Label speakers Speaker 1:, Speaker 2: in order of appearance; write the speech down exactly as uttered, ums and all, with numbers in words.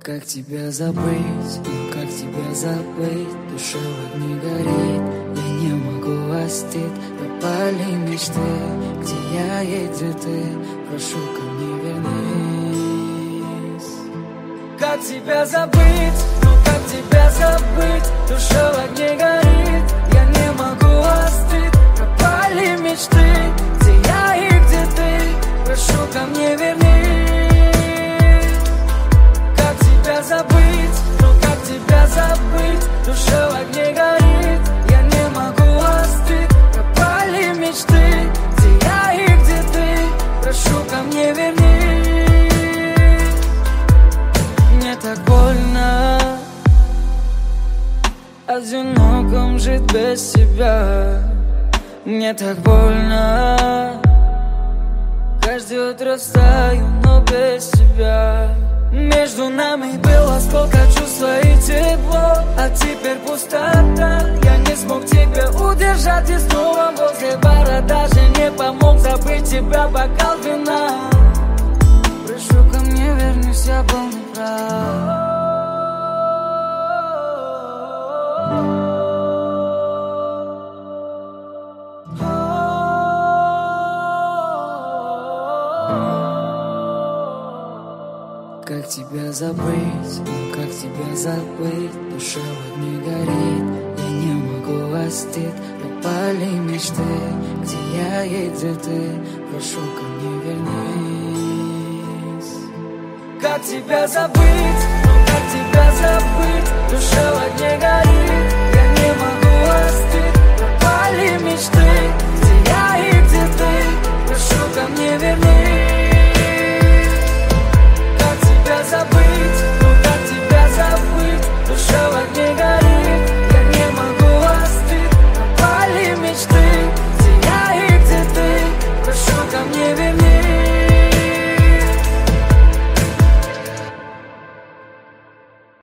Speaker 1: Как тебя забыть, ну как тебя забыть? Душа в огне горит, я не могу остыть. Пропали мечты, где я и где ты? Прошу, ко мне вернись. Как тебя забыть, ну как тебя забыть? Душа в огне горит, я не могу остыть. Пропали мечты, где я и где ты? Прошу, ко мне вернись. Забыть, ну как тебя забыть? Душа в огне горит, я не могу остыть. Пропали мечты, где я и где ты? Прошу, ко мне вернись. Мне так больно одиноком жить без тебя. Мне так больно. Каждое утро встаю, но без тебя. Между нами было сколько чувства и тепло, а теперь пустота. Я не смог тебя удержать и снова возле бара даже не помог забыть тебя бокал вина. Прошу, ко мне вернись, я был неправ. Как тебя забыть, ну как тебя забыть? Душа в огне горит, я не могу остыть. Пропали мечты, где я и где ты? Прошу, ко мне вернись. Как тебя забыть?